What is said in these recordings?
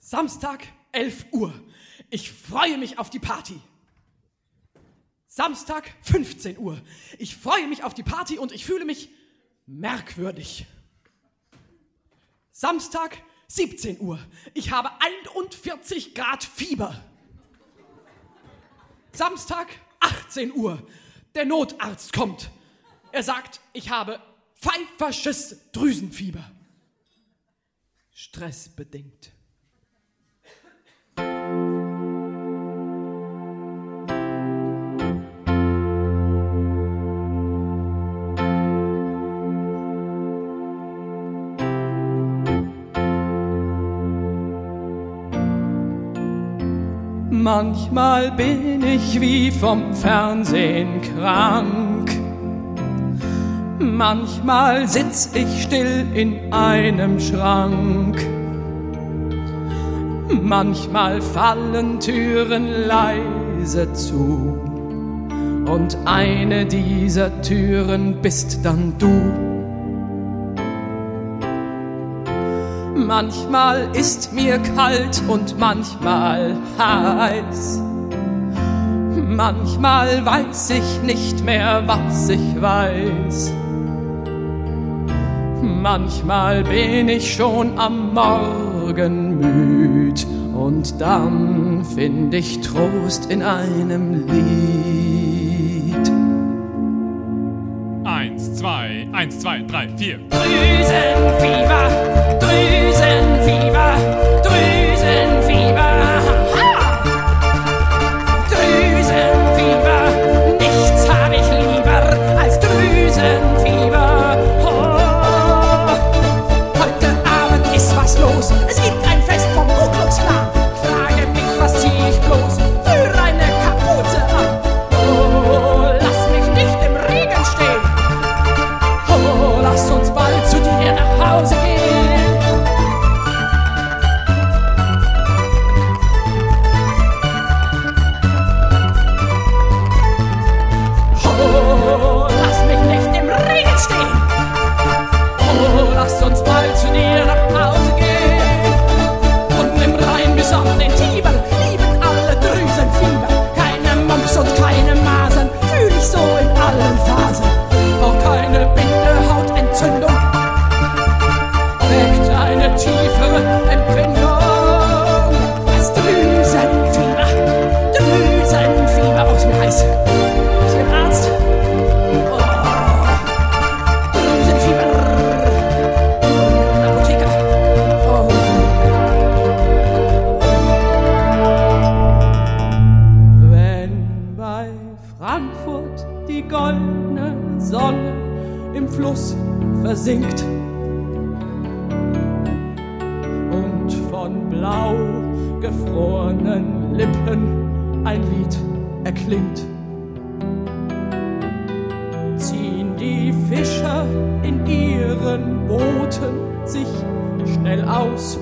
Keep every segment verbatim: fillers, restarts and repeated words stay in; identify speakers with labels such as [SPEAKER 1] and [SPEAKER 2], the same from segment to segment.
[SPEAKER 1] Samstag, elf Uhr. Ich freue mich auf die Party. Samstag, fünfzehn Uhr. Ich freue mich auf die Party und ich fühle mich merkwürdig. Samstag, siebzehn Uhr. Ich habe einundvierzig Grad Fieber. Samstag, achtzehn Uhr. Der Notarzt kommt. Er sagt, ich habe pfeifersches Drüsenfieber. Stressbedingt. Manchmal bin ich wie vom Fernsehen krank. Manchmal sitz ich still in einem Schrank. Manchmal fallen Türen leise zu. Und eine dieser Türen bist dann du. Manchmal ist mir kalt und manchmal heiß. Manchmal weiß ich nicht mehr, was ich weiß. Manchmal bin ich schon am Morgen müd und dann find ich Trost in einem Lied.
[SPEAKER 2] Eins, zwei, eins, zwei, drei, vier.
[SPEAKER 1] Drüsenfieber, Drüsenfieber, Drüsenfieber. Ha! Drüsenfieber, nichts hab ich lieber als Drüsenfieber. Oh. Heute Abend ist was los, es gibt ein Fest vom Ku Klux Klan. Ich frage mich, was zieh ich bloß für eine Kapuze an? Oh, lass mich nicht im Regen stehen. Oh, lass uns bald zu dir nach Hause gehen. Oh, lass mich nicht im Regen stehen. Oh, lass uns bald zu dir nach Hause gehen. Unten im Rhein bis auf den Tiber lieben alle Drüsenfieber. Keine Mumps und keine Masern, fühl ich so in allen Phasen. Auch keine Bindehautentzündung, weckt eine tiefere Empfindung. Das Drüsenfieber, Drüsenfieber, aus mir heiß. Ist hier ein Arzt? Oh. Drüsenfieber. Apotheker. Oh. Wenn bei Frankfurt die goldene Sonne im Fluss versinkt und von blau gefrorenen Lippen ein Lied erklingt, ziehen die Fischer in ihren Booten sich schnell aus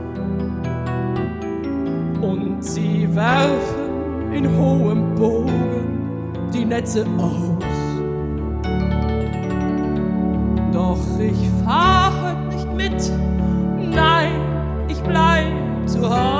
[SPEAKER 1] und sie werfen in hohem Bogen die Netze aus. Doch ich fahre nicht mit, nein, ich bleib zu Hause.